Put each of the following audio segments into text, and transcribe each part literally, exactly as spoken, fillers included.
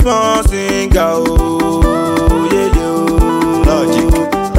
small singer, oh, yeah, yeah. Logic.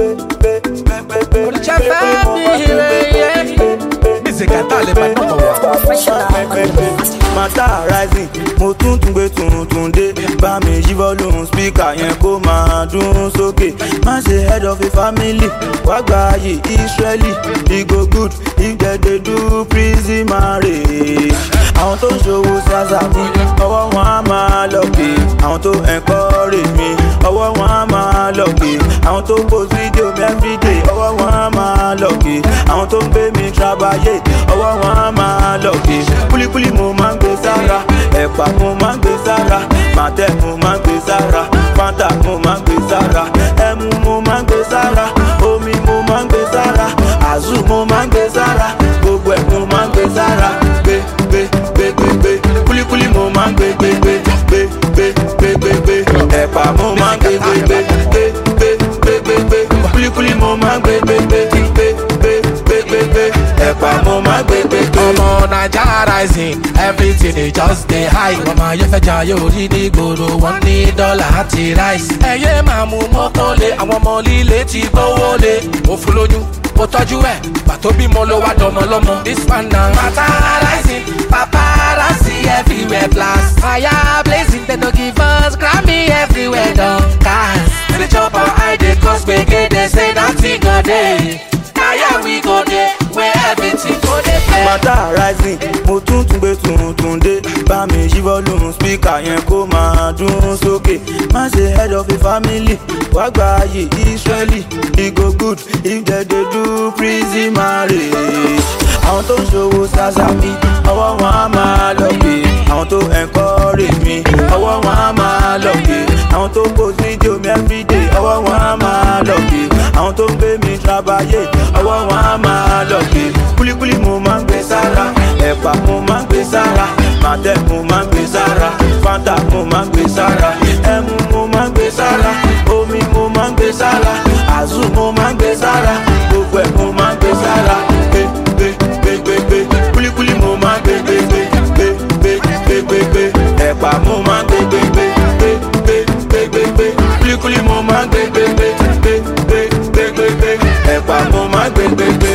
Mata rising, mo tún tún gbé tuntun dé. Bá mi yí volume speaker yẹn kó máa dún sókè. Má ṣe head of a family, wá gba ayé Israeli. E go good if they dey do prison marriage. Àwọn tó ń ṣòwò ṣàṣà mi, ọwọ́ wọn á máa lọ́kè. Àwọn tó encourage mi, ọwọ́ wọn á máa lọ́kè. Àwọn tó post video mi everyday, ọwọ́ wọn á máa lọ́kè. Àwọn tó ń gbé mi trabayé, ọwọ́ wọn á máa lọ́kè. Kúlíkúlí mo máa ń gbé sára, ẹ̀pà mo máa ń gbé sára, màtẹ́ mo máa ń gbé sára, fanta mo máa ń gbé sára, ẹmu mo máa ń gbé sára, omi mo máa ń gbé sára, àzù mo máa ń gbé sára, gbogbo ẹ̀ mo máa ń gbé sára. Gbé gbé gbé gbé gbé, kúlíkúlí mo máa ń gbé gbé gbé gbé gbé gbé gbé gbé, ẹ̀pà mo máa ń gbé gbé gbé gbé gbé gbé gbé gbé, kúlíkúlí mo máa ń gbé gbé gbé gbé gbé gbé gbé gbé, ẹ̀pà mo máa ń gbé gbé gbé. Ọmọ Naija rising, everything dey just dey high. Ọmọ ayé fẹ́ jayé orí ní gbòòrò, wọ́n ní dọ́là àti rice. Ẹyẹ máa mú mọ́tò lé, àwọn ọmọ líle ti gbówó lé. Mo fún lóyún, mo tọ́jú ẹ̀, pàtó bímọ ló wá dọmọ lọ́mọ. This one na Mata rising, paparazzi everywhere blast. Fire blazing, they no give us Grammy everywhere don cast. The chopper I dey cause gbege, they say nothing go dey. Na here we go dey, where everything go dey play. Mata rising, mo tún tún gbé tuntun dé. Bá mi yí volume speaker yẹn kó máa dún sókè. Má ṣe head of a family, wá gba ayé Israeli. E go good if they dey do prison marriage. Àwọn tó ń ṣòwò ṣàṣà mi, ọwọ́ wọn á máa lọ́kè. Àwọn tó encourage mi, ọwọ́ wọn á máa lọ́kè. Àwọn tó post video mi everyday, ọwọ́ wọn á máa lọ́kè. Àwọn tó ń gbé mi trabayé, ọwọ́ wọn á máa lọ́kè. Kúlíkúlí mo máa ń gbé sára, ẹ̀pà mo máa ń gbé sára, màtẹ́ mo máa ń gbé sára, fanta mo máa ń gbé sára, ẹmu mo máa ń gbé sára, omi mo máa ń gbé sára, àzù mo máa ń gbé sára, gbogbo ẹ̀ mo máa ń gbé sára. Gbé gbé gbé gbé gbé, kúlíkúlí mo máa ń gbé gbé gbé gbé gbé gbé gbé gbé, ẹ̀pà mo máa ń gbé gbé gbé gbé gbé gbé gbé gbé, kúlíkúlí mo máa ń gbé gbé gbé gbé gbé gbé gbé gbé, ẹ̀pà mo máa ń gbé gbé gbé.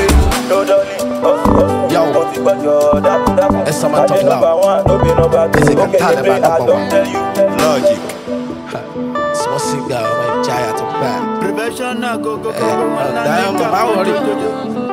Yo, it's someone talk loud. Is it a Taliban number? Logic. Small singer, my giant to back. Prevention, go go go. Damn, I worry.